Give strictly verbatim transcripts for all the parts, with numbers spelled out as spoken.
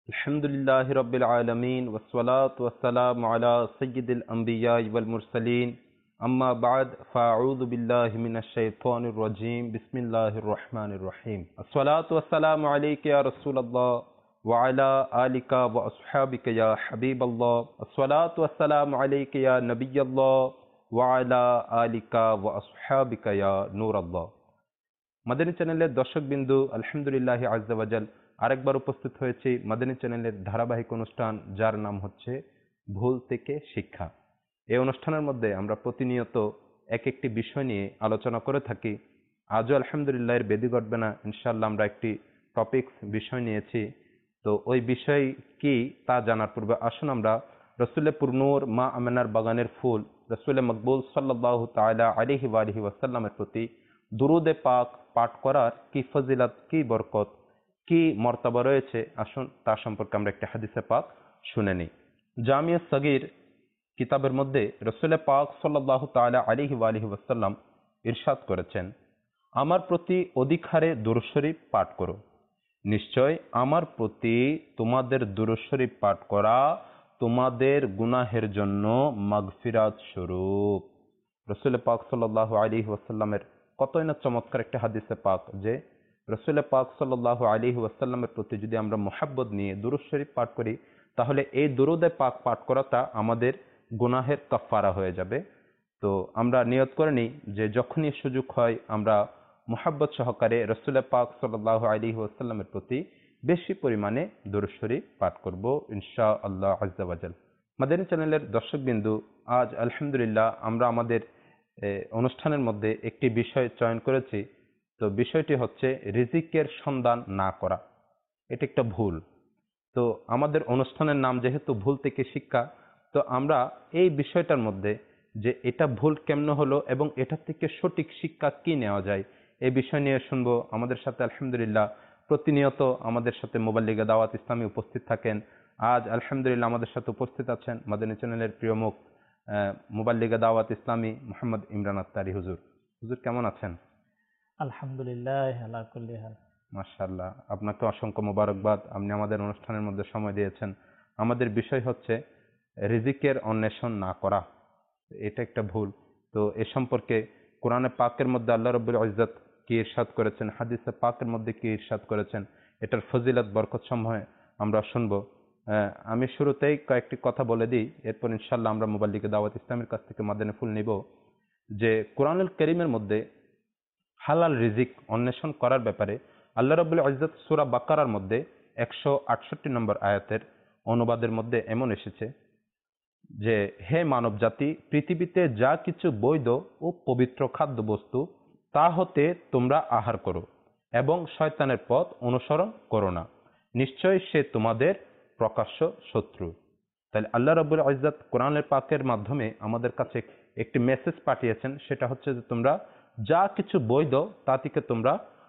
الحمد لله رب العالمين والصلاة والسلام على سيد الأنبياء والمرسلين أما بعد فأعوذ بالله من الشيطان الرجيم بسم الله الرحمن الرحيم الصلاة والسلام عليك يا رسول الله وعلى آلك وأصحابك يا حبيب الله الصلاة والسلام عليك يا نبي الله وعلى آلك وأصحابك يا نور الله মাদানী চ্যানেলের দর্শকবিন্দু আলহামদুলিল্লাহ আজ্জা ওয়াজাল আরেকবার উপস্থিত হয়েছি মাদানী চ্যানেলের ধারাবাহিক অনুষ্ঠান যার নাম হচ্ছে ভুল থেকে শিক্ষা। এই অনুষ্ঠানের মধ্যে আমরা প্রতিনিয়ত এক একটি বিষয় নিয়ে আলোচনা করে থাকি। আজও আলহামদুলিল্লাহ এর বেদি ঘটবে না, ইনশাআল্লাহ আমরা একটি টপিকস বিষয় নিয়েছি। তো ওই বিষয় কি তা জানার পূর্বে আসুন আমরা রসুলে পুরনূর মা আমেনার বাগানের ফুল রসুলে মকবুল সাল্লাল্লাহু তাআলা আলাইহি ওয়া আলিহি ওয়াসাল্লামের প্রতি দুরুদে পাক পাঠ করার কি ফজিলত, কি বরকত, কি মর্তবা রয়েছে, আসুন তা সম্পর্কে আমরা একটি হাদিসে পাক শুনে নিই। জামিয়া সগীর কিতাবের মধ্যে রসুলে পাক সাল্লাল্লাহু তাআলা আলাইহি ওয়া আলিহি ওয়াসাল্লাম ইরশাদ করেছেন, আমার প্রতি অধিক হারে দুরূদ শরীফ পাঠ করো, নিশ্চয় আমার প্রতি তোমাদের দুরূদ শরীফ পাঠ করা তোমাদের গুনাহের জন্য মাগফিরাত স্বরূপ। রসুল পাক সাল্লাল্লাহু আলাইহি ওয়াসাল্লামের কতই না চমৎকার একটা হাদিসে পাক যে রসুল পাক সাল্লাল্লাহু আলাইহি ওয়াসাল্লামের প্রতি যদি আমরা মুহাব্বত নিয়ে দুরূদ শরীফ পাঠ করি, তাহলে এই দুরূদে পাক পাঠ করাটা আমাদের গুনাহের কাফারা হয়ে যাবে। তো আমরা নিয়ত করে নিই যে যখনই সুযোগ হয় আমরা মুহাব্বত সহকারে রসুল পাক সাল্লাল্লাহু আলাইহি ওয়াসাল্লামের প্রতি বেশি পরিমাণে দুরূদ শরীফ পাঠ করব ইনশাআল্লাহ আজ্জা ওয়াজাল। মাদানী চ্যানেলের দর্শকবিন্দু, আজ আলহামদুলিল্লাহ আমরা আমাদের অনুষ্ঠানের মধ্যে একটি বিষয় চয়ন করেছি। তো বিষয়টি হচ্ছে রিজিকের সন্ধান না করা। এটা একটা ভুল। তো আমাদের অনুষ্ঠানের নাম যেহেতু ভুল থেকে শিক্ষা, তো আমরা এই বিষয়টার মধ্যে যে এটা ভুল কেমন হলো এবং এটা থেকে সঠিক শিক্ষা কি নেওয়া যায় এই বিষয় নিয়ে শুনবো। আমাদের সাথে আলহামদুলিল্লাহ প্রতিনিয়ত আমাদের সাথে মুবাল্লিগে দাওয়াত ইসলামী উপস্থিত থাকেন। আজ আলহামদুলিল্লাহ আমাদের সাথে উপস্থিত আছেন মাদানী চ্যানেলের প্রিয় মুখ মুবাল্লিগে দাওয়াত ইসলামী মোহাম্মদ ইমরান আত্তারি হুজুর। হুজুর কেমন আছেন? আলহামদুলিল্লাহ আলা কুল্লি হাল। মাশাআল্লাহ, আপনাকে অসংখ্য মোবারকবাদ, আপনি আমাদের অনুষ্ঠানের মধ্যে সময় দিয়েছেন। আমাদের বিষয় হচ্ছে রিজিকের অন্বেষণ না করা, এটা একটা ভুল। তো এ সম্পর্কে কোরআনে পাকের মধ্যে আল্লাহ রাব্বুল ইজ্জত কি ইরশাদ করেছেন, হাদিসে পাকের মধ্যে কি ইরশাদ করেছেন, এটার ফজিলত বরকত সমূহে আমরা শুনবো। আমি শুরুতেই কয়েকটি কথা বলে দিই, এরপর ইনশাআল্লাহ আমরা মুবাল্লিগে দাওয়াত ইসলামের কাছ থেকে মাদানী ফুল নিব। যে কোরআনুল কারীমের মধ্যে হালাল রিজিক অন্বেষণ করার ব্যাপারে আল্লাহ রাব্বুল ইজ্জত সূরা বাকারার মধ্যে একশো আটষট্টি নম্বর আয়াতের অনুবাদের মধ্যে এমন এসেছে যে, হে মানব জাতি, পৃথিবীতে যা কিছু বৈধ ও পবিত্র খাদ্যবস্তু তা হতে তোমরা আহার করো এবং শয়তানের পথ অনুসরণ করো না, নিশ্চয় সে তোমাদের প্রকাশ্য শত্রু। তাহলে আল্লাহ রাব্বুল ইজ্জত কোরআনের পাকের মাধ্যমে আমাদের কাছে একটি মেসেজ পাঠিয়েছেন, সেটা হচ্ছে যে তোমরা যা কিছু বৈধ তা থেকে তোমরা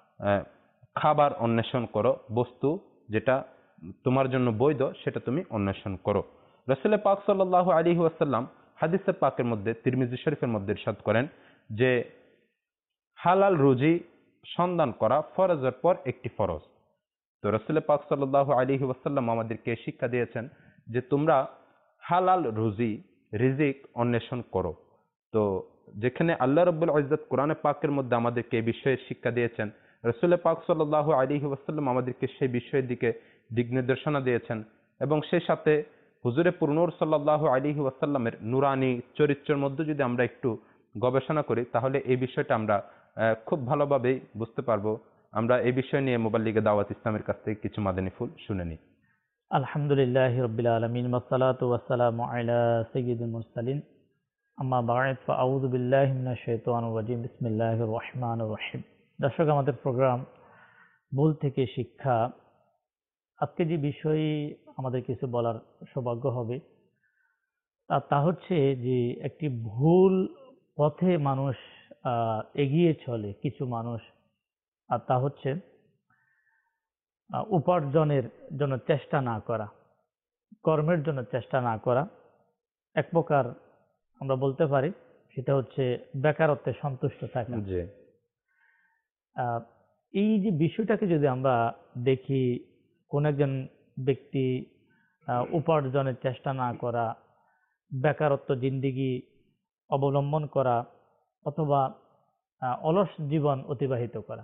খাবার অন্বেষণ করো, বস্তু যেটা তোমার জন্য বৈধ সেটা তুমি অন্বেষণ করো। রাসূল পাক সাল্লাল্লাহু আলাইহি ওয়াসাল্লাম হাদিসে পাকের মধ্যে তিরমিজি শরীফের মধ্যে ইরশাদ করেন যে হালাল রুজি সন্ধান করা ফরজের পর একটি ফরজ। তো রাসূল পাক সাল্লাল্লাহু আলাইহি ওয়াসাল্লাম আমাদেরকে শিক্ষা দিয়েছেন যে তোমরা হালাল রুজি রিজিক অন্বেষণ করো। তো যেখানে আল্লাহ রাব্বুল ইজ্জত কোরআনে পাকের মধ্যে আমাদেরকে এই বিষয়ে শিক্ষা দিয়েছেন, রাসূল পাক সাল্লাল্লাহু আলাইহি ওয়াসাল্লাম আমাদেরকে সেই বিষয়ের দিকে দিক নির্দেশনা দিয়েছেন এবং সেই সাথে হুজুরে পুরনূর সাল্লাল্লাহু আলাইহি ওয়াসাল্লামের নুরানি চরিত্রের মধ্যে যদি আমরা একটু গবেষণা করি তাহলে এই বিষয়টা আমরা খুব ভালোভাবেই বুঝতে পারবো। আমরা এই বিষয় নিয়ে মুবাল্লিগে দাওয়াত ইসলামের কাছ থেকে কিছু মাদানী ফুল শুনে নিই। আলহামদুলিল্লাহ রাব্বিল আলামিন ওয়াসসালাতু ওয়াসসালামু আলা সাইয়্যিদিল মুরসালিন আম্মা বা'দ ফাআউযু বিল্লাহি মিনাশ শাইতানির রাজিম বিসমিল্লাহির রহমানির রহিম। দর্শক, আমাদের প্রোগ্রাম ভুল থেকে শিক্ষা। আজকে যে বিষয়ে আমাদের কিছু বলার সৌভাগ্য হবে তা হচ্ছে যে একটি ভুল পথে মানুষ এগিয়ে চলে কিছু মানুষ, আর তা হচ্ছে উপার্জনের জন্য চেষ্টা না করা, কর্মের জন্য চেষ্টা না করা। এক প্রকার আমরা বলতে পারি সেটা হচ্ছে বেকারত্বে সন্তুষ্ট থাকা। এই যে বিষয়টাকে যদি আমরা দেখি, কোন একজন ব্যক্তি উপার্জনের চেষ্টা না করা, বেকারত্ব জিন্দিগি অবলম্বন করা, অথবা অলস জীবন অতিবাহিত করা।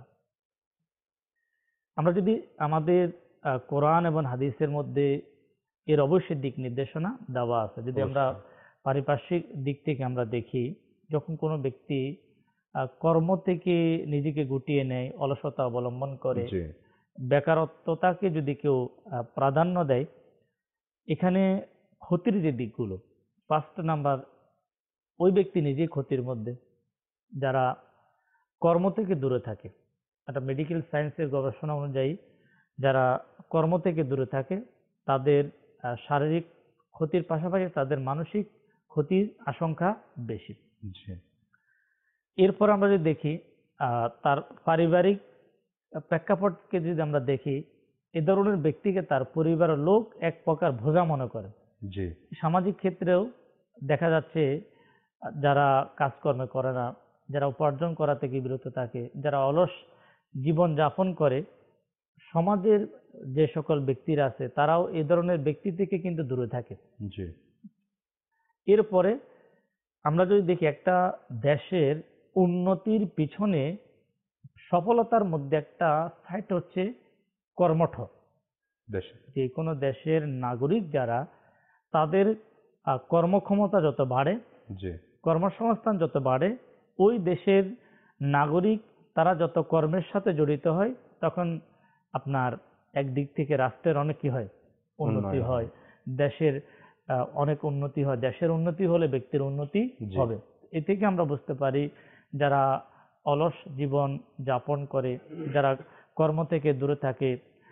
আমরা যদি আমাদের কোরআন এবং হাদিসের মধ্যে এর অবশ্যই দিক নির্দেশনা দেওয়া আছে। যদি আমরা পারিপার্শ্বিক দিক থেকে আমরা দেখি, যখন কোনো ব্যক্তি কর্ম থেকে নিজেকে গুটিয়ে নেয়, অলসতা অবলম্বন করে, বেকারত্বতাকে যদি কেউ প্রাধান্য দেয়, এখানে ক্ষতির যে দিকগুলো, ফার্স্ট নাম্বার, ওই ব্যক্তি নিজেই ক্ষতির মধ্যে। যারা কর্ম থেকে দূরে থাকে, একটা মেডিকেল সায়েন্সের গবেষণা অনুযায়ী যারা কর্ম থেকে দূরে থাকে তাদের শারীরিক ক্ষতির পাশাপাশি তাদের মানসিক ক্ষতির আশঙ্কা বেশি। এরপর আমরা যদি দেখি তার পারিবারিক প্রেক্ষাপটকে যদি আমরা দেখি, এ ধরনের ব্যক্তিকে তার পরিবারের লোক এক প্রকার বোঝা মনে করে। সামাজিক ক্ষেত্রেও দেখা যাচ্ছে যারা কাজকর্মে করে না, যারা উপার্জন করা থেকে বিরত থাকে, যারা অলস জীবন যাপন করে, সমাজের যে সকল ব্যক্তিরা আছে তারাও এই ধরনের ব্যক্তি থেকে কিন্তু দূরে থাকে। এরপরে আমরা যদি দেখি, একটা দেশের উন্নতির পিছনে সফলতার মধ্যে একটা সাইট হচ্ছে কর্মঠ। যে কোনো দেশের নাগরিক যারা, তাদের কর্মক্ষমতা যত বাড়ে, কর্মসংস্থান যত বাড়ে, ওই দেশের নাগরিক তারা যত কর্মের সাথে জড়িত হয়, তখন আপনার একদিক থেকে রাষ্ট্রের অনেক কি হয়, উন্নতি হয়, দেশের অনেক উন্নতি হয়। দেশের উন্নতি হলে ব্যক্তির উন্নতি হবে। এ থেকে আমরা বুঝতে পারি, যারা অলস জীবন যাপন করে, যারা কর্ম থেকে দূরে থাকে,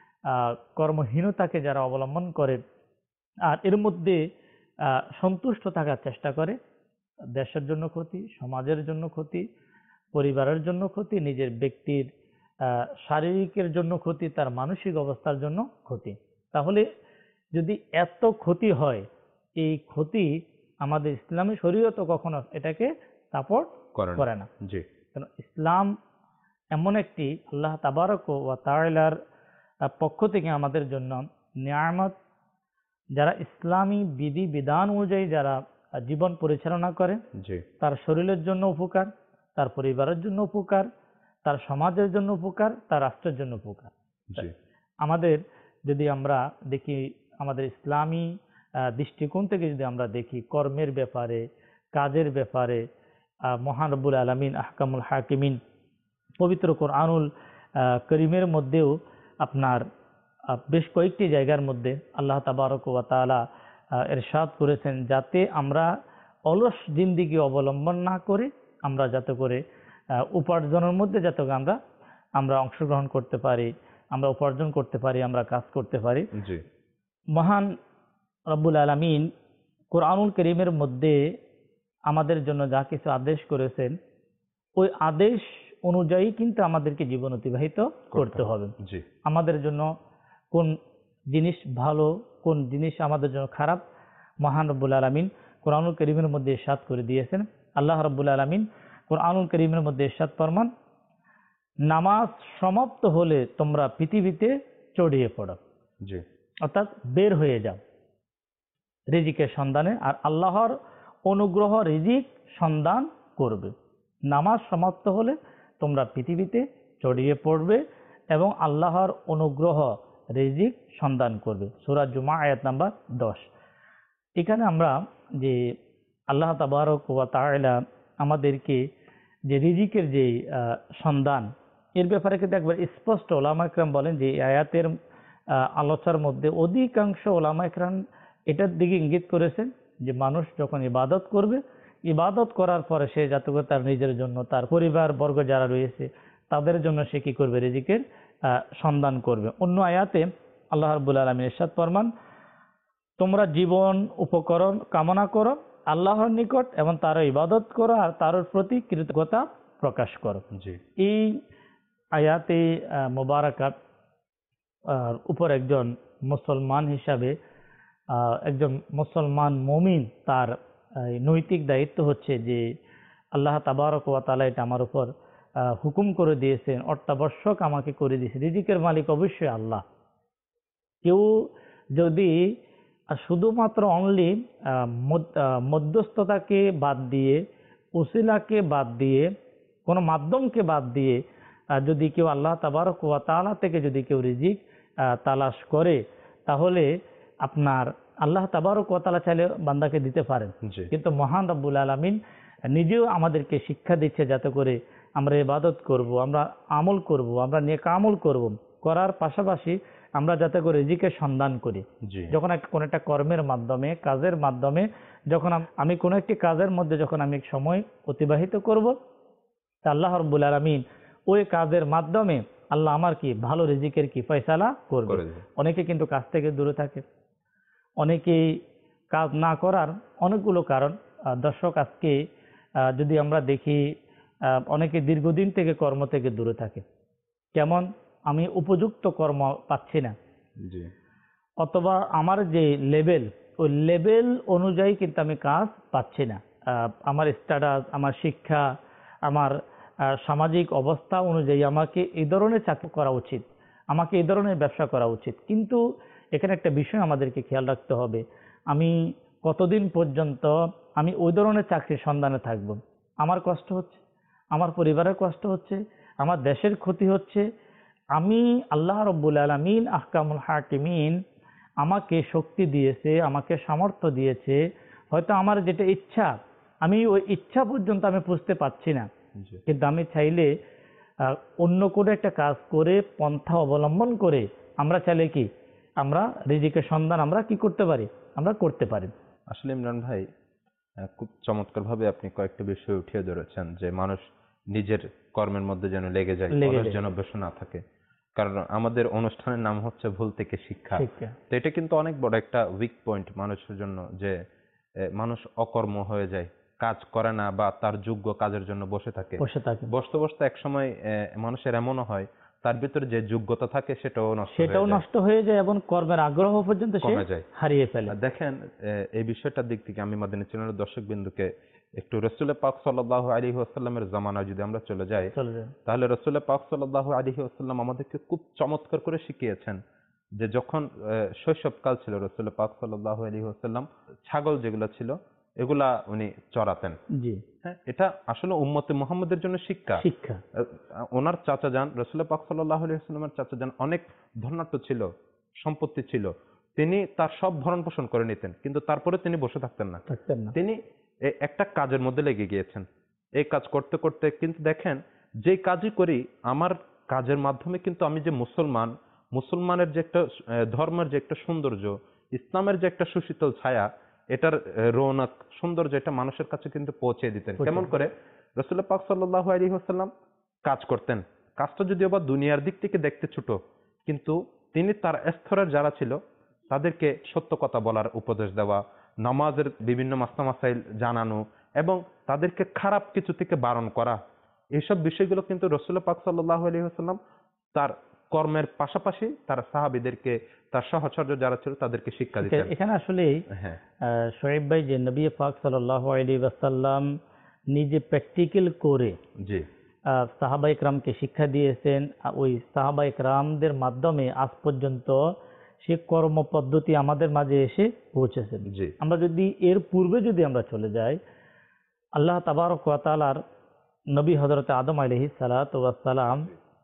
কর্মহীনতাকে যারা অবলম্বন করে, আর এর মধ্যে সন্তুষ্ট থাকার চেষ্টা করে, দেশের জন্য ক্ষতি, সমাজের জন্য ক্ষতি, পরিবারের জন্য ক্ষতি, নিজের ব্যক্তির শারীরিকের জন্য ক্ষতি, তার মানসিক অবস্থার জন্য ক্ষতি। তাহলে যদি এত ক্ষতি হয়, এই ক্ষতি আমাদের ইসলামী শরীয়ত কখনো এটাকে সাপোর্ট করে না। কারণ ইসলাম এমন একটি আল্লাহ তাবারক ওয়া তাআলার পক্ষ থেকে আমাদের জন্য নিয়ামত। যারা ইসলামী বিধি বিধান অনুযায়ী যারা জীবন পরিচালনা করে, তার শরীরের জন্য উপকার, তার পরিবারের জন্য উপকার, তার সমাজের জন্য উপকার, তার রাষ্ট্রের জন্য উপকার। আমাদের যদি আমরা দেখি, আমাদের ইসলামী দৃষ্টিকোণ থেকে যদি আমরা দেখি, কর্মের ব্যাপারে, কাজের ব্যাপারে মহান রব্বুল আলামিন আহকামুল হাকিমিন পবিত্র কোরআনুল করিমের মধ্যেও আপনার বেশ কয়েকটি জায়গার মধ্যে আল্লাহ তাবারক ওয়া তাআলা ইরশাদ করেছেন, যাতে আমরা অলস জিন্দিগি অবলম্বন না করে, আমরা যাতে করে উপার্জনের মধ্যে যাতে আমরা আমরা অংশগ্রহণ করতে পারি, আমরা উপার্জন করতে পারি, আমরা কাজ করতে পারি। মহান রব্বুল আলামিন কোরআনুল কারীমের মধ্যে আমাদের জন্য যা কিছু আদেশ করেছেন, ওই আদেশ অনুযায়ী কিন্তু আমাদেরকে জীবন অতিবাহিত করতে হবে। আমাদের জন্য কোন জিনিস ভালো, কোন জিনিস আমাদের জন্য খারাপ, মহান রব্বুল আলামিন কোরআনুল কারীমের মধ্যে ইরশাদ করে দিয়েছেন। আল্লাহ রব্বুল আলামিন কোরআনুল কারীমের মধ্যে ইরশাদ ফরমান, নামাজ সমাপ্ত হলে তোমরা পৃথিবীতে ছড়িয়ে পড়ো, অর্থাৎ বের হয়ে যাও রিজিকের সন্ধানে, আর আল্লাহর অনুগ্রহ রিজিক সন্ধান করবে। নামাজ সমাপ্ত হলে তোমরা পৃথিবীতে ছড়িয়ে পড়বে এবং আল্লাহর অনুগ্রহ রিজিক সন্ধান করবে। সূরা জুমা আয়াত নাম্বার দশ। এখানে আমরা যে আল্লাহ তাবারক ওয়া তাআলা আমাদেরকে যে রিজিকের যে সন্ধান, এর ব্যাপারে কিন্তু একবার স্পষ্ট ওলামা ইকরাম বলেন যে আয়াতের আলোচনার মধ্যে অধিকাংশ ওলামা ইকরাম এটার দিকে ইঙ্গিত করেছেন যে মানুষ যখন ইবাদত করবে, ইবাদত করার পরে সে যাতে করে তার নিজের জন্য, তার পরিবার বর্গ যারা রয়েছে তাদের জন্য সে কি করবে, রিজিকের সন্ধান করবে। অন্য আয়াতে আল্লাহ রাব্বুল আলামিন ইরশাদ ফরমান, তোমরা জীবন উপকরণ কামনা করো আল্লাহর নিকট এবং তার ইবাদত করো আর তার প্রতি কৃতজ্ঞতা প্রকাশ করো। এই আয়াতে মোবারকাত উপর একজন মুসলমান হিসাবে, একজন মুসলমান মুমিন, তার নৈতিক দায়িত্ব হচ্ছে যে আল্লাহ তাবারক ওয়া তাআলা এটা আমার উপর হুকুম করে দিয়েছেন, অত্যাবশ্যক আমাকে করে দিয়েছে। রিজিকের মালিক অবশ্যই আল্লাহ। কেউ যদি শুধুমাত্র অনলি মধ্যস্থতাকে বাদ দিয়ে, উসিলাকে বাদ দিয়ে, কোনো মাধ্যমকে বাদ দিয়ে যদি কেউ আল্লাহ তাবারক ওয়া তাআলা থেকে যদি কেউ রিজিক তালাশ করে, তাহলে আপনার আল্লাহ তাবারক ওয়া তাআলা চাইলে বান্দাকে দিতে পারেন। কিন্তু মহান রব্বুল আলামিন নিজেও আমাদেরকে শিক্ষা দিচ্ছে যাতে করে আমরা ইবাদত করব, আমরা আমল করব, আমরা নেক আমল করব, করার পাশাপাশি আমরা যাতে করে রিজিকের সন্ধান করি। যখন কোনো একটা কর্মের মাধ্যমে, কাজের মাধ্যমে যখন আমি কোনো একটি কাজের মধ্যে যখন আমি সময় অতিবাহিত করব, তা আল্লাহ রাব্বুল আলামিন ওই কাজের মাধ্যমে আল্লাহ আমার কি ভালো রিজিকের কি ফয়সালা করবে। অনেকে কিন্তু কাজ থেকে দূরে থাকে, অনেকেই কাজ না করার অনেকগুলো কারণ। দর্শক, আজকে যদি আমরা দেখি অনেকে দীর্ঘদিন থেকে কর্ম থেকে দূরে থাকে। কেমন? আমি উপযুক্ত কর্ম পাচ্ছি না, অথবা আমার যে লেভেল, ওই লেভেল অনুযায়ী কিন্তু আমি কাজ পাচ্ছি না। আমার স্ট্যাটাস, আমার শিক্ষা, আমার সামাজিক অবস্থা অনুযায়ী আমাকে এই ধরনের চাকরি করা উচিত, আমাকে এই ধরনের ব্যবসা করা উচিত। কিন্তু এখানে একটা বিষয় আমাদেরকে খেয়াল রাখতে হবে, আমি কতদিন পর্যন্ত আমি ওই ধরনের চাকরির সন্ধানে থাকব? আমার কষ্ট হচ্ছে, আমার পরিবারের কষ্ট হচ্ছে, আমার দেশের ক্ষতি হচ্ছে। আমি আল্লাহ রাব্বুল আলামিন আহকামুল হাকিমিন আমাকে শক্তি দিয়েছে, আমাকে সামর্থ্য দিয়েছে, হয়তো আমার যেটা ইচ্ছা আমি ওই ইচ্ছা পর্যন্ত আমি বুঝতে পারছি না, কিন্তু আমি চাইলে অন্য কোনো একটা কাজ করে, পন্থা অবলম্বন করে আমরা চাইলে কি আমরা রিজিকের সন্ধান আমরা কি করতে পারি, আমরা করতে পারি। আসলে ইমরান ভাই খুব চমৎকার ভাবে আপনি কয়েকটা বিষয় উঠিয়ে ধরেছেন, যে মানুষ নিজের কর্মের মধ্যে যেন লেগে যায়, যেন বসে না থাকে। কারণ আমাদের অনুষ্ঠানের নাম হচ্ছে ভুল থেকে শিক্ষা। তো এটা কিন্তু অনেক বড় একটা উইক পয়েন্ট মানুষের জন্য, যে মানুষ অকর্ম হয়ে যায়, কাজ করে না বা তার যোগ্য কাজের জন্য বসে থাকে। বসতে বসতে এক সময় মানুষের এমনও হয় তার ভিতরে যে যোগ্যতা থাকে সেটাও নষ্ট সেটাও নষ্ট হয়ে যায় এবং কর্মের আগ্রহ পর্যন্ত কমে যায়, হারিয়ে ফেলে। দেখেন, এই বিষয়টার দিক থেকে আমি মাদানী চ্যানেলের দর্শক বিন্দুকে একটু রাসূল পাক সাল্লাল্লাহু আলাইহি ওয়াসাল্লামের জামানায় যদি আমরা চলে যাই, তাহলে রাসূল পাক সাল্লাল্লাহু আলাইহি ওয়াসাল্লাম আমাদেরকে খুব চমৎকার করে শিখিয়েছেন যে যখন শৈশবকাল ছিল রাসূল পাক সাল্লাল্লাহু আলাইহি ওয়াসাল্লাম ছাগল যেগুলো ছিল এগুলা উনি চড়াতেন। জি হ্যাঁ, এটা আসলে উম্মতে মুহাম্মদের জন্য শিক্ষা। শিক্ষা ওনার চাচা যান রাসূল পাক সাল্লাল্লাহু আলাইহি ওয়াসাল্লামের চাচা যান অনেক ধনাঢ্য ছিল, সম্পত্তি ছিল, তিনি তার সব ভরণ পোষণ করে নিতেন, কিন্তু তারপরে তিনি বসে থাকতেন না। তিনি একটা কাজের মধ্যে লেগে গিয়েছেন, এই কাজ করতে করতে কিন্তু দেখেন যে কাজই করি আমার কাজের মাধ্যমে কিন্তু আমি যে মুসলমান, মুসলমানের যে একটা ধর্মের যে একটা সৌন্দর্য, ইসলামের যে একটা সুশীতল ছায়া, এটার রৌনক সৌন্দর্য এটা মানুষের কাছে কিন্তু পৌঁছে দিতেন। কেমন করে? রাসূল পাক সাল্লাল্লাহু আলাইহি ওয়াসাল্লাম কাজ করতেন, কাজটা যদিও বা দুনিয়ার দিক থেকে দেখতে ছোট, কিন্তু তিনি তার স্তরের যারা ছিল তাদেরকে সত্য কথা বলার উপদেশ দেওয়া, নামাজের বিভিন্ন মাসলা মাসাইল জানানো এবং তাদেরকে খারাপ কিছু থেকে বারণ করা, এইসব বিষয়গুলো কিন্তু রাসূল পাক সাল্লাল্লাহু আলাইহি ওয়াসাল্লাম তার কর্মের পাশাপাশি তার সাহাবীদেরকে, তার সহচর্য যারা ছিল তাদেরকে শিক্ষা দিতেন। এখানে আসলে শোয়েব ভাই, যে নবী পাক সাল্লাল্লাহু আলাইহি ওয়াসাল্লাম নিজে প্র্যাকটিক্যাল করে জি সাহাবায়ে কেরামকে শিক্ষা দিয়েছেন, ওই সাহাবায়ে কেরামদের মাধ্যমে আজ পর্যন্ত সে কর্ম পদ্ধতি আমাদের মাঝে এসে পৌঁছেছে। আমরা যদি এর পূর্বে যদি আমরা চলে যাই, আল্লাহ তাবারক ওয়া তাআলার নবী হযরত আদম আলাইহিস সালাতু ওয়াস সালাম,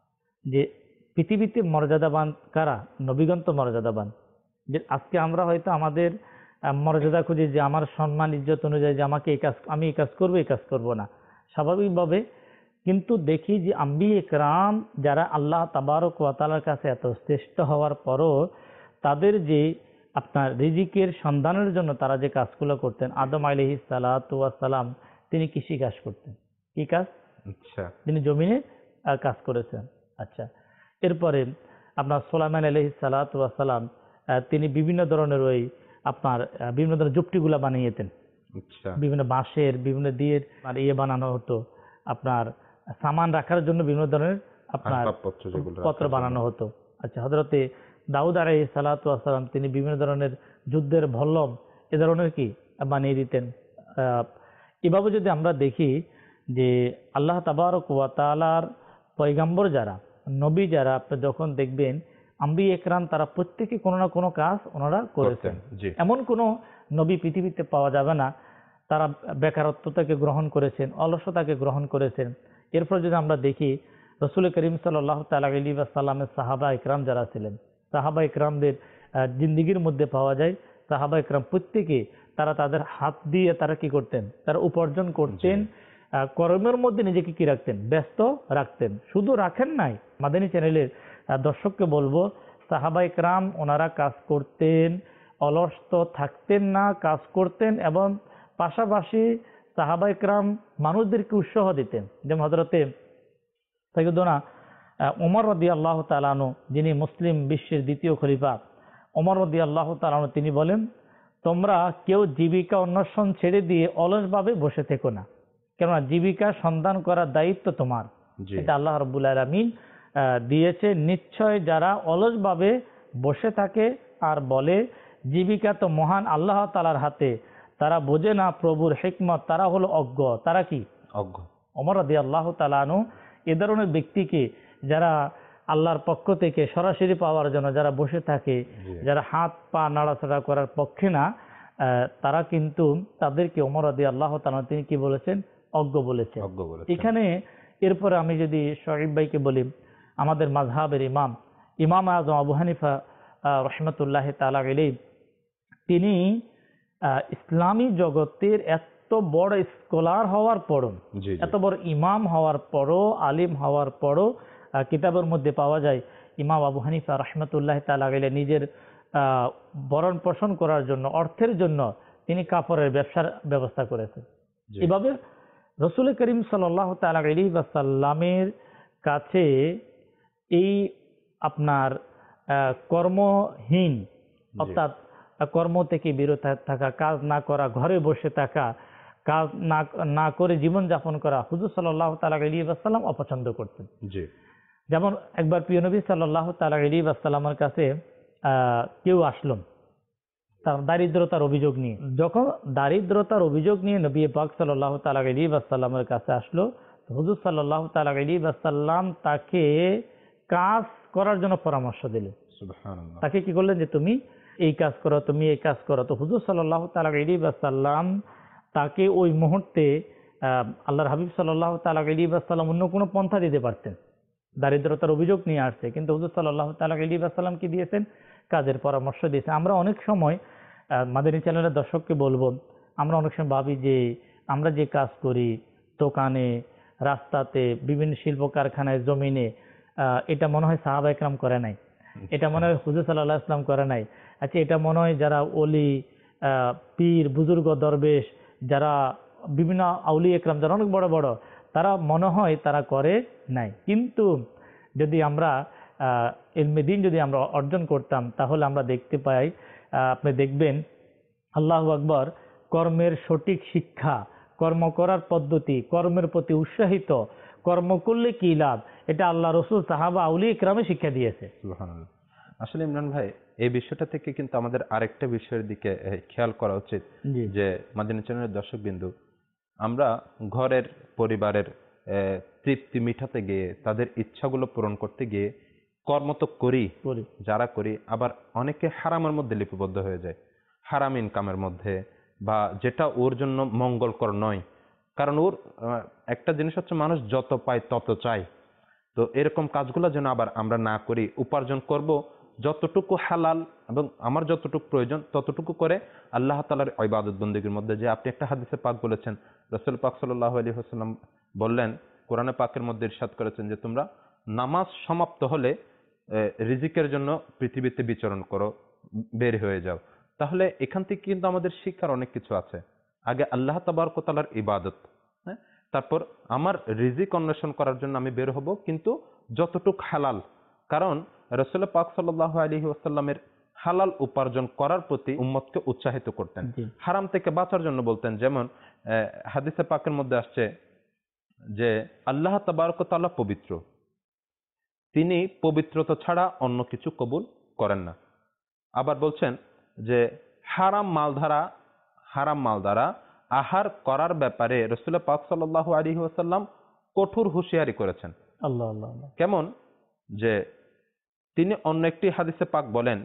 যে পৃথিবীতে মর্যাদাবান কারা? নবীগণ তো মর্যাদাবান। যে আজকে আমরা হয়তো আমাদের মর্যাদা খুঁজি যে আমার সম্মান ইজ্জত অনুযায়ী যে আমাকে এই কাজ, আমি এই কাজ করবো, এই কাজ করবো না, স্বাভাবিকভাবে। কিন্তু দেখি যে আম্বিয়ে কেরাম যারা আল্লাহ তাবারক ওয়া তাআলার কাছে এত শ্রেষ্ঠ হওয়ার পরও তাদের যে আপনার রিজিকের সন্ধানের জন্য তারা যে কাজগুলো করতেন, আদম আলাইহিস সালাতু ওয়াস সালাম তিনি কৃষি কাজ করতেন। কি কাজ? আচ্ছা, তিনি জমিনে কাজ করেছেন। আচ্ছা, এরপরে আপনার সুলাইমান আলাইহিস সালাতু ওয়াস সালাম তিনি বিভিন্ন ধরনের ওই আপনার বিভিন্ন ধরনের যুক্তিগুলা বানিয়েতেন। আচ্ছা, বিভিন্ন বাঁশের বিভিন্ন দিয়ে আর ইয়ে বানানো হতো, আপনার সামান রাখার জন্য বিভিন্ন ধরনের আপনার পত্র বানানো হতো। আচ্ছা, হযরতে দাউদ আলাইহিস সালাতু ওয়াস সালাম তিনি বিভিন্ন ধরনের যুদ্ধের ভল্লম এ ধরনের কি বানিয়ে দিতেন। এভাবে যদি আমরা দেখি যে আল্লাহ তাবারক ওয়া তাআলার পয়গম্বর যারা, নবী যারা, আপনি যখন দেখবেন আম্বিয়া একরাম তারা প্রত্যেকে কোনো না কোনো কাজ ওনারা করেছেন। জি। এমন কোনো নবী পৃথিবীতে পাওয়া যাবে না তারা বেকারত্বতাকে গ্রহণ করেছেন, অলসতাকে গ্রহণ করেছেন। এরপর যদি আমরা দেখি রসুল করিম সাল্লাল্লাহু তাআলা আলাইহি ওয়াসাল্লামের সাহাবা ইকরাম যারা ছিলেন, সাহাবা ইকরামদের জিন্দিগির মধ্যে পাওয়া যায় সাহাবা ইকরাম প্রত্যেকে তারা তাদের হাত দিয়ে তারা কি করতেন, তারা উপার্জন করতেন, কর্মের মধ্যে নিজেকে কি রাখতেন, ব্যস্ত রাখতেন। শুধু রাখেন নাই, মাদানী চ্যানেলের দর্শককে বলবো সাহাবা ইকরাম ওনারা কাজ করতেন, অলস তো থাকতেন না, কাজ করতেন এবং পাশাপাশি সাহাবা ইকরাম মানুষদেরকে উৎসাহ দিতেন। যেমন হযরতে সাইয়্যিদুনা ওমর রাদিয়াল্লাহু তাআলা আনহু, যিনি মুসলিম বিশ্বের দ্বিতীয় খলিফা, ওমর রাদিয়াল্লাহু তাআলা আনহু তিনি বলেন, তোমরা কেউ জীবিকা অন্বেষণ ছেড়ে দিয়ে অলসভাবে বসে থেকো না, কেননা জীবিকা সন্ধান করার দায়িত্ব তোমার। এটা আল্লাহ রাব্বুল আলামিন দিয়েছে। নিশ্চয় যারা অলসভাবে বসে থাকে আর বলে জীবিকা তো মহান আল্লাহ তাআলার হাতে, তারা বোঝে না প্রভুর হিকমত, তারা হলো অজ্ঞ। তারা কি অজ্ঞ। ওমর রাদিয়াল্লাহু তাআলা আনহু এ ধরনের ব্যক্তিকে, যারা আল্লাহর পক্ষ থেকে সরাসরি পাওয়ার জন্য যারা বসে থাকে, যারা হাত পা নাড়াচাড়া করার পক্ষে না, তারা কিন্তু তাদেরকে ওমর রাদিয়াল্লাহু তাআলা তিনি কি বলেছেন, অজ্ঞ বলেছেন। এখানে এরপরে আমি যদি শরীফ ভাইকে বলি, আমাদের মাযহাবের ইমাম ইমাম আযম আবু হানিফা রাহমাতুল্লাহি তাআলা আলাইহি, তিনি ইসলামী জগতের এত বড় স্কলার হওয়ার পরও, এত বড় ইমাম হওয়ার পরও, আলিম হওয়ার পরও কিতাবের মধ্যে পাওয়া যায় ইমাম আবু হানিফা রাহমাতুল্লাহি তাআলা আলাইহি নিজের ভরণ পোষণ করার জন্য, অর্থের জন্য তিনি কাপড়ের ব্যবসার ব্যবস্থা করেছেন। এভাবে রাসূল করিম সাল্লাল্লাহু তাআলা আলাইহি ওয়াসাল্লামের কাছে এই আপনার কর্মহীন, অর্থাৎ কর্ম থেকে বিরত থাকা, কাজ না করা, ঘরে বসে থাকা, কাজ না না করে জীবনযাপন করা হুজুর সাল্লাল্লাহু তাআলা আলাইহি ওয়াসাল্লাম অপছন্দ করতেন। যেমন একবার প্রিয় নবী সাল্লাল্লাহু তাআলা আলাইহি ওয়াসাল্লামের কাছে কেউ আসলো তার দারিদ্রতার অভিযোগ নিয়ে। যখন দারিদ্রতার অভিযোগ নিয়ে নবী পাক সাল্লাল্লাহু তাআলা আলাইহি ওয়াসাল্লামের কাছে আসলো, হুজুর সাল্লাল্লাহু তাআলা আলাইহি ওয়াসাল্লাম তাকে কাজ করার জন্য পরামর্শ দিলেন। সুবহানাল্লাহ। তাকে কি করলেন যে তুমি এই কাজ করো, তুমি এই কাজ করো। তো হুজুর সাল্লাল্লাহু তাআলা আলাইহি ওয়াসাল্লাম তাকে ওই মুহূর্তে আল্লাহর হাবিব সাল্লাল্লাহু তাআলা আলাইহি ওয়াসাল্লাম অন্য কোনো পন্থা দিতে পারতেন। দারিদ্রতার অভিযোগ নিয়ে আসছে, কিন্তু হুজুর সাল্লাল্লাহু তাআলা আলাইহি ওয়াসাল্লাম কি দিয়েছেন, কাজের পরামর্শ দিয়েছেন। আমরা অনেক সময় মাদানী চ্যানেলের দর্শককে বলবো, আমরা অনেক সময় ভাবি যে আমরা যে কাজ করি দোকানে, রাস্তাতে, বিভিন্ন শিল্প কারখানায়, জমিনে, এটা মনে হয় সাহাবা একরাম করে নাই, এটা মনে হয় হুজুর সাল্লাল্লাহু আলাইহি ওয়াসাল্লাম করে নাই। আচ্ছা, এটা মনে হয় যারা ওলি, পীর, বুজুর্গ, দরবেশ, যারা বিভিন্ন আউলি একরাম, যারা অনেক বড় বড়, তারা মনে হয় তারা করে নাই। কিন্তু যদি আমরা ইলমে দ্বীন যদি আমরা অর্জন করতাম, তাহলে আমরা দেখতে পাই, আপনি দেখবেন আল্লাহু আকবার, কর্মের সঠিক শিক্ষা, কর্ম করার পদ্ধতি, কর্মের প্রতি উৎসাহিত, কর্ম করলে কি লাভ, এটা আল্লাহ রসুল, সাহাবা, আউলিয়া ইকরামে শিক্ষা দিয়েছে। সুবহানাল্লাহ। আসলে ইমরান ভাই, এই বিষয়টা থেকে কিন্তু আমাদের আরেকটা বিষয়ের দিকে খেয়াল করা উচিত, যে মাদানী চ্যানেলের দর্শকবিন্দু, আমরা ঘরের পরিবারের তৃপ্তি মিটাতে গিয়ে, তাদের ইচ্ছাগুলো পূরণ করতে গিয়ে কর্ম তো করি, যারা করি, আবার অনেকে হারামের মধ্যে লিপিবদ্ধ হয়ে যায়, হারাম ইনকামের মধ্যে, বা যেটা ওর জন্য মঙ্গলকর নয়। কারণ ওর একটা জিনিস হচ্ছে, মানুষ যত পায় তত চায়। তো এরকম কাজগুলো যেন আবার আমরা না করি, উপার্জন করব যতটুকু হালাল এবং আমার যতটুকু প্রয়োজন ততটুকু করে আল্লাহ তাআলার ইবাদত বন্দেগীর মধ্যে। যে আপনি একটা হাদিসে পাক বলেছেন, রাসূল পাক সাল্লাল্লাহু আলাইহি ওয়াসাল্লাম বললেন, কোরআনে পাকের মধ্যে ইরশাদ করেছেন যে তোমরা নামাজ সমাপ্ত হলে রিজিকের জন্য পৃথিবীতে বিচরণ করো, বের হয়ে যাও। তাহলে এখান থেকে কিন্তু আমাদের শিক্ষার অনেক কিছু আছে। আগে আল্লাহ তাবারক ওয়া তাআলার ইবাদত, হ্যাঁ, তারপর আমার রিজিক অন্বেষণ করার জন্য আমি বের হব, কিন্তু যতটুক হালাল। কারণ রাসূল পাক সাল্লাল্লাহু আলাইহি ওয়াসাল্লামের হালাল উপার্জন করার প্রতি উম্মতকে উৎসাহিত করতেন, হারাম থেকে বাঁচার জন্য বলতেন। যেমন হাদিসে পাকের মধ্যে আসছে যে আল্লাহ তাবারক ওয়া তাআলা পবিত্র, তিনি পবিত্রতা ছাড়া অন্য কিছু কবুল করেন না। আবার বলছেন যে হারাম মাল দ্বারা হারাম মাল দ্বারা আহার করার ব্যাপারে রাসূল পাক সাল্লাল্লাহু আলাইহি ওয়াসাল্লাম কঠোর হুঁশিয়ারি করেছেন। আল্লাহ আল্লাহ। কেমন যে তিনি অন্য একটি হাদিসে পাক বলেন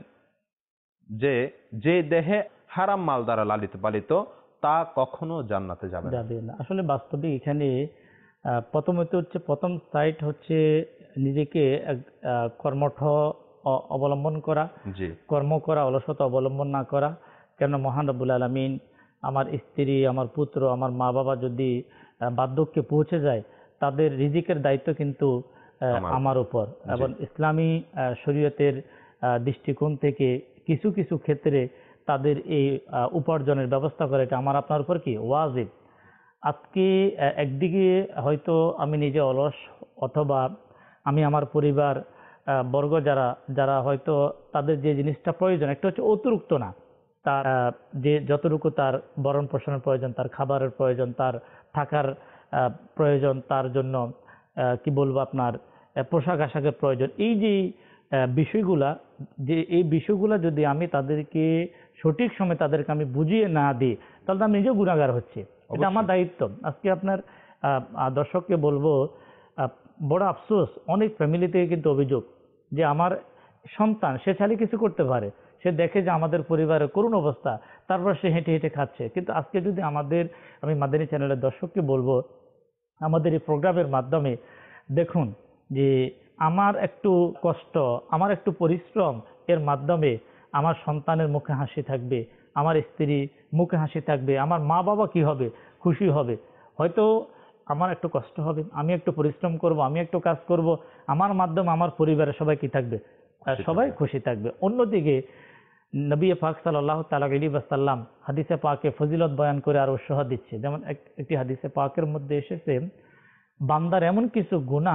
যে যে দেহে হারাম মাল দ্বারা লালিত পালিত তা কখনো জান্নাতে যাবে না। যাবে না। আসলে বাস্তবে এখানে আহ, প্রথমত হচ্ছে প্রথম সাইট হচ্ছে নিজেকে এক, আহ, কর্মঠ অ- অবলম্বন করা, জি কর্ম করা, অলসতা অবলম্বন না করা। কেন মহান রব্বুল আলামিন আমার স্ত্রী, আমার পুত্র, আমার মা বাবা যদি আহ, বার্ধক্যে পৌঁছে যায়, তাদের রিজিকের দায়িত্ব কিন্তু আহ, আমার আমার উপর। জি এবং ইসলামী আহ, শরীয়তের আহ, দৃষ্টিকোণ থেকে কিছু কিছু ক্ষেত্রে তাদের এই আহ, উপার্জনের ব্যবস্থা করা এটা আমার আপনার উপর কি ওয়াজিব। আজকে আহ, একদিকে হয়তো আমি নিজে অলস, অথবা আমি আমার পরিবার আহ, বর্গ যারা যারা হয়তো তাদের যে জিনিসটা প্রয়োজন একটা হচ্ছে অতিরিক্ত না, তার আহ, যে যতটুকু তার ভরণ পোষণের প্রয়োজন, তার খাবারের প্রয়োজন, তার থাকার আহ, প্রয়োজন, তার জন্য আহ, কি বলবো আপনার আহ, পোশাক আশাকের প্রয়োজন, এই যে আহ, বিষয়গুলা, যে এই বিষয়গুলা যদি আমি তাদেরকে সঠিক সময় তাদেরকে আমি বুঝিয়ে না দিই, তাহলে তো আমি নিজেও গুণাগার হচ্ছে। এটা আমার অবশ্যই দায়িত্ব। আজকে আপনার আহ, আহ, দর্শককে বলবো, আহ, বড় আফসোস অনেক ফ্যামিলি থেকে কিন্তু অভিযোগ যে আমার সন্তান সে চাইলে কিছু করতে পারে, সে দেখে যে আমাদের পরিবারের করুণ অবস্থা, তারপর সে হেঁটে হেঁটে খাচ্ছে। কিন্তু আজকে যদি আমাদের, আমি মাদানী চ্যানেলের দর্শককে বলবো, আমাদের এই প্রোগ্রামের মাধ্যমে দেখুন যে আমার একটু কষ্ট, আমার একটু পরিশ্রম এর মাধ্যমে আমার সন্তানের মুখে হাসি থাকবে, আমার স্ত্রী মুখে হাসি থাকবে, আমার মা বাবা কি হবে, খুশি হবে। হয়তো আমার একটু কষ্ট হবে, আমি একটু পরিশ্রম করব, আমি একটু কাজ করব, আমার মাধ্যমে আমার পরিবারের সবাই কি থাকবে, আহ, খুশি সবাই থাকবে। খুশি থাকবে। অন্যদিকে নবী পাক সাল্লাল্লাহু তাআলা আলাইহি ওয়াসাল্লাম হাদিসে পাকে ফজিলত বয়ান করে আর উৎসাহ দিচ্ছে। যেমন এক- একটি হাদিসে পাকের মধ্যে এসেছে, বান্দার এমন কিছু গুনাহ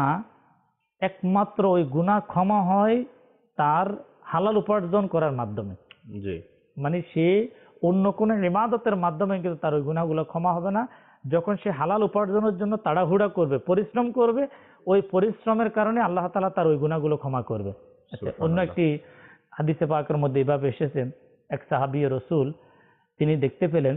একমাত্র ওই গুনাহ ক্ষমা হয় তার হালাল উপার্জন করার মাধ্যমে। জি মানে সে অন্য কোনো ইবাদতের মাধ্যমে কিন্তু তার ওই গুনাহগুলো ক্ষমা হবে না। যখন সে হালাল উপার্জনের জন্য তাড়াহুড়া করবে, পরিশ্রম করবে, ওই পরিশ্রমের কারণে আল্লাহ তাআলা তার ওই গুনাহগুলো ক্ষমা করবে। আচ্ছা, অন্য সুবহানাল্লাহ। একটি হাদিসে পাকের মধ্যে এইভাবে এসেছে, এক সাহাবী রসুল তিনি দেখতে পেলেন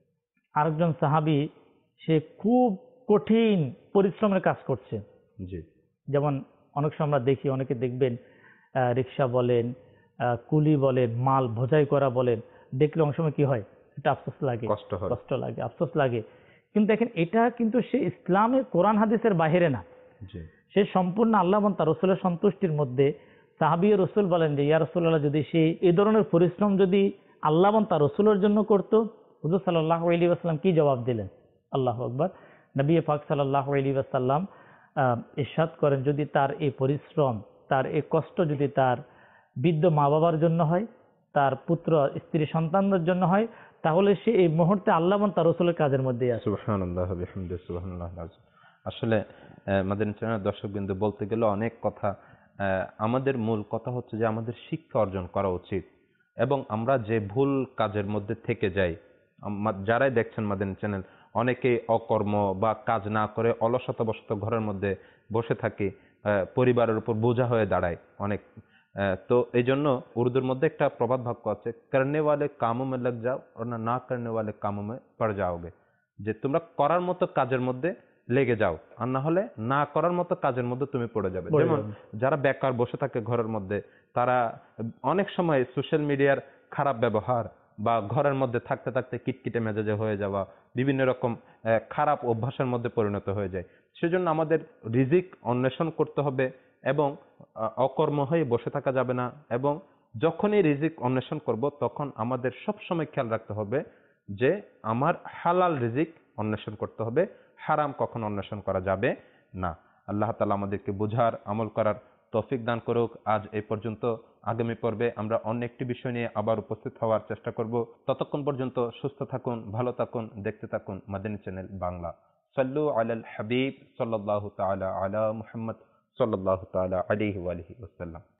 আরেকজন সাহাবী সে খুব কঠিন পরিশ্রমের কাজ করছে। জি যেমন অনেক সময় আমরা দেখি, অনেকে দেখবেন আহ, রিক্সা বলেন, আহ, কুলি বলেন, মাল বোঝাই করা বলেন, দেখলে অনেক সময় কি হয়, এটা আফসোস লাগে, কষ্ট হয়। কষ্ট লাগে, আফসোস লাগে। কিন্তু দেখেন এটা কিন্তু সে ইসলামের কোরআন হাদিসের বাহিরে না, জি সে সম্পূর্ণ আল্লাহ এবং তার রসুলের সন্তুষ্টির মধ্যে। সাহাবী রসুল বলেন যে ইয়া রাসূলুল্লাহ, যদি সে এই ধরনের পরিশ্রম যদি আল্লাহ এবং তার রসুলের জন্য করতো, হুজুর সাল্লাল্লাহু আলাইহি ওয়াসাল্লাম কি জবাব দিলেন? আল্লাহু আকবার। নবী পাক সাল্লাল্লাহু আলাইহি ওয়াসাল্লাম আহ, ইরশাদ করেন, যদি তার এই পরিশ্রম, তার এই কষ্ট যদি তার বৃদ্ধ মা বাবার জন্য হয়, তার পুত্র স্ত্রী সন্তানদের জন্য হয়, তাহলে সে এই মুহূর্তে আল্লাহ এবং তার রসুলের কাজের মধ্যে আছে। সুবহানাল্লাহ বিহামদিহি সুবহানাল্লাহ আযীম। আসলে আহ, মাদানী চ্যানেলের দর্শকবৃন্দ, বলতে গেলে অনেক কথা। আহ, আমাদের মূল কথা হচ্ছে যে আমাদের শিক্ষা অর্জন করা উচিত, এবং আমরা যে ভুল কাজের মধ্যে থেকে যাই, আমা- যারাই দেখছেন মাদানী চ্যানেল, অনেকে অকর্ম বা কাজ না করে অলসতাবশত ঘরের মধ্যে বসে থাকে, আহ, পরিবারের উপর বোঝা হয়ে দাঁড়ায় অনেক। আহ, তো এই জন্য উর্দুর মধ্যে একটা প্রবাদ বাক্য আছে, করনে ওয়ালে কামো মে লগ যাও আর না না করনে ওয়ালে কামো মে পড় যাওগে। যে তোমরা করার মতো কাজের মধ্যে লেগে যাও, আর না হলে না করার মতো কাজের মধ্যে তুমি পড়ে যাবে। পড়ে যেমন যাবে। যারা বেকার বসে থাকে ঘরের মধ্যে, তারা অনেক সময় সোশ্যাল মিডিয়ার খারাপ ব্যবহার বা ঘরের মধ্যে থাকতে থাকতে কিটকিটে মেজাজে হয়ে যাওয়া, বিভিন্ন রকম আহ, খারাপ অভ্যাসের মধ্যে পরিণত হয়ে যায়। সেজন্য আমাদের রিজিক অন্বেষণ করতে হবে, এবং আহ, অকর্ম হয়ে বসে থাকা যাবে না। এবং যখনই রিজিক অন্বেষণ করব, তখন আমাদের সব সময় খেয়াল রাখতে হবে যে আমার হালাল রিজিক অন্বেষণ করতে হবে, হারাম কখনো অন্বেষণ করা যাবে না। আল্লাহ তাআলা আমাদেরকে বোঝার, আমল করার তৌফিক দান করুক। আজ এই পর্যন্ত। আগামী পর্বে আমরা অন্য একটি বিষয় নিয়ে আবার উপস্থিত হওয়ার চেষ্টা করব। ততক্ষণ পর্যন্ত সুস্থ থাকুন, ভালো থাকুন, দেখতে থাকুন মাদানী চ্যানেল বাংলা। সাল্লু আলাল হাবিব সাল্লাল্লাহু তাআলা আলা মুহাম্মদ সাল্লাল্লাহু তাআলা আলাইহি ওয়া আলিহি ওয়াসাল্লাম।